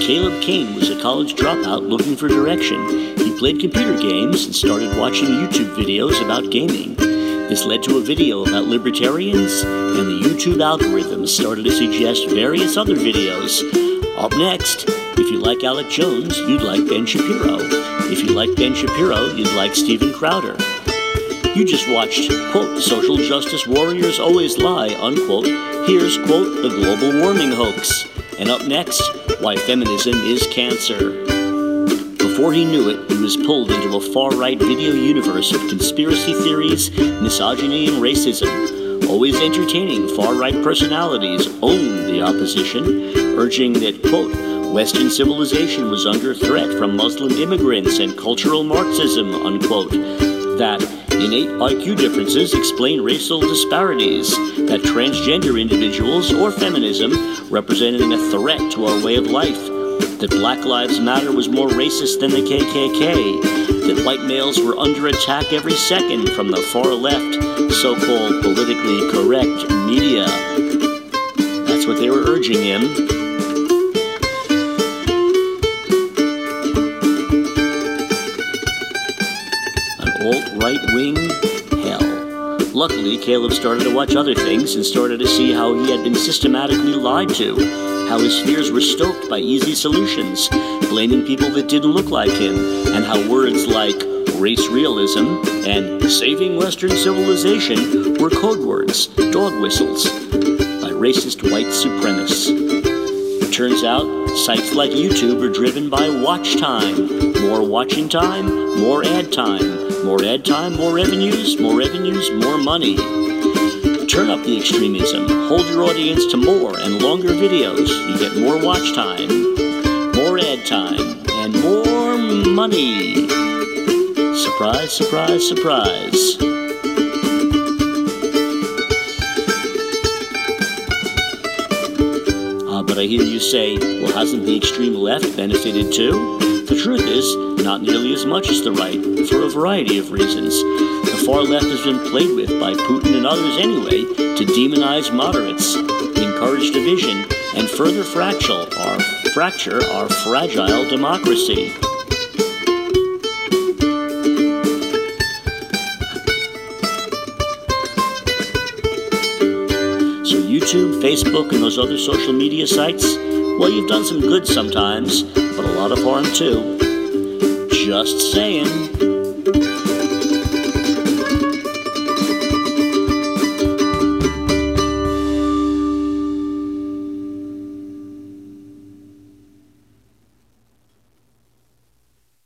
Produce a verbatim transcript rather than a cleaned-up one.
Caleb Kane was a college dropout looking for direction. He played computer games and started watching YouTube videos about gaming. This led to a video about libertarians, and the YouTube algorithm started to suggest various other videos. Up next, if you like Alec Jones, you'd like Ben Shapiro. If you like Ben Shapiro, you'd like Steven Crowder. You just watched, quote, social justice warriors always lie, unquote. Here's, quote, the global warming hoax. And up next, why feminism is cancer. Before he knew it, he was pulled into a far-right video universe of conspiracy theories, misogyny, and racism. Always entertaining far-right personalities owned the opposition, urging that, quote, Western civilization was under threat from Muslim immigrants and cultural Marxism, unquote. That innate I Q differences explain racial disparities, that transgender individuals or feminism represented a threat to our way of life, that Black Lives Matter was more racist than the K K K, that white males were under attack every second from the far left, so-called politically correct media. That's what they were urging him. An alt-right-wing hell. Luckily, Caleb started to watch other things and started to see how he had been systematically lied to, how his fears were stoked by easy solutions, blaming people that didn't look like him, and how words like race realism and saving Western civilization were code words, dog whistles, by racist white supremacists. It turns out, sites like YouTube are driven by watch time. More watching time, more ad time. More ad time, more revenues, more revenues, more money. Turn up the extremism, hold your audience to more and longer videos. You get more watch time, more ad time, and more money. Surprise, surprise, surprise. Uh, but I hear you say, well, hasn't the extreme left benefited too? The truth is, not nearly as much as the right, for a variety of reasons. The far left has been played with by Putin and others anyway to demonize moderates, encourage division, and further fracture our, fracture our fragile democracy. So YouTube, Facebook, and those other social media sites, well, you've done some good sometimes, but a lot of harm too. Just saying.